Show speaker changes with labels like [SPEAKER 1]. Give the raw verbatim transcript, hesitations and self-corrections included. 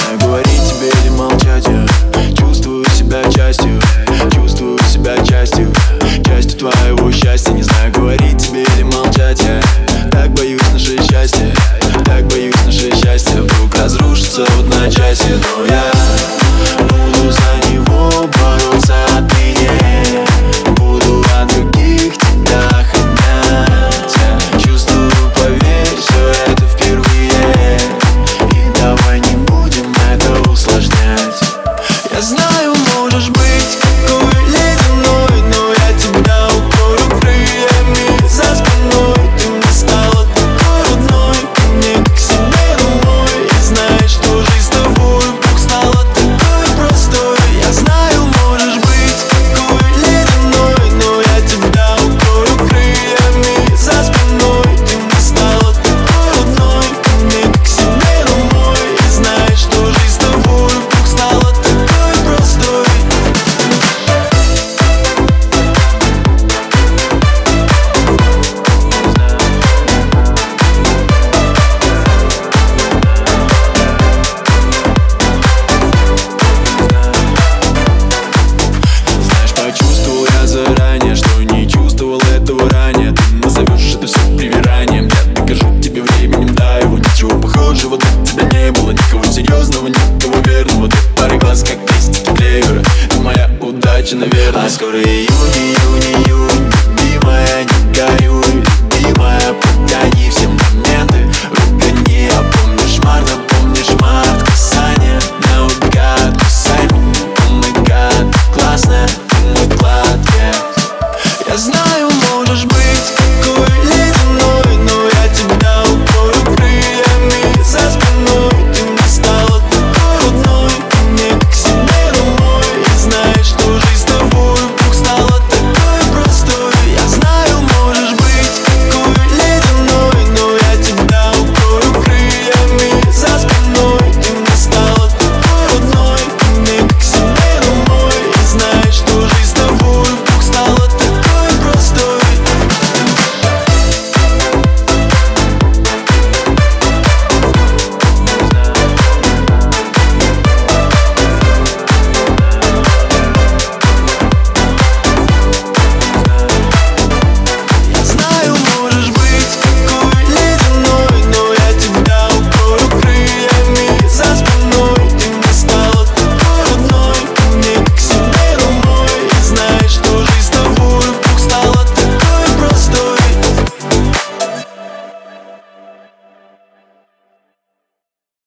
[SPEAKER 1] знаю, говорить тебе или молчать. Я чувствую себя частью, чувствую себя частью, частью твоего счастья. Не знаю, говорить тебе или молчать. Я так боюсь наше счастье, так боюсь наше счастье вдруг разрушится вот на части. Но я буду за него бороться отныне, буду от других тебя охранять. Я чувствую, поверь, все это впервые, и давай не будем это усложнять. Я знаю, можешь быть какой ледяной, но я тебя укрою крыльями за спиной. Ты мне стала такой родной, ко мне как себе домой. И знаешь, что жизнь с тобой вдруг стала такой простой. Я знаю, можешь быть какой ледяной, но я тебя укрою крыльями за спиной. Ты мне стала такой родной, ко мне как себе домой. И знаешь, что жизнь с тобой вдруг стала такой простой. Знаешь, почувствовал я заранее, что не чувствовал этого ранее. Ты назовешь это все привиранием, я докажу тебе временем, да, его ничего похожего для тебя не было. Никого серьезного, никого верного. Ты пары глаз, как листики клевера, ты моя удача, наверное. А скоро июнь, июнь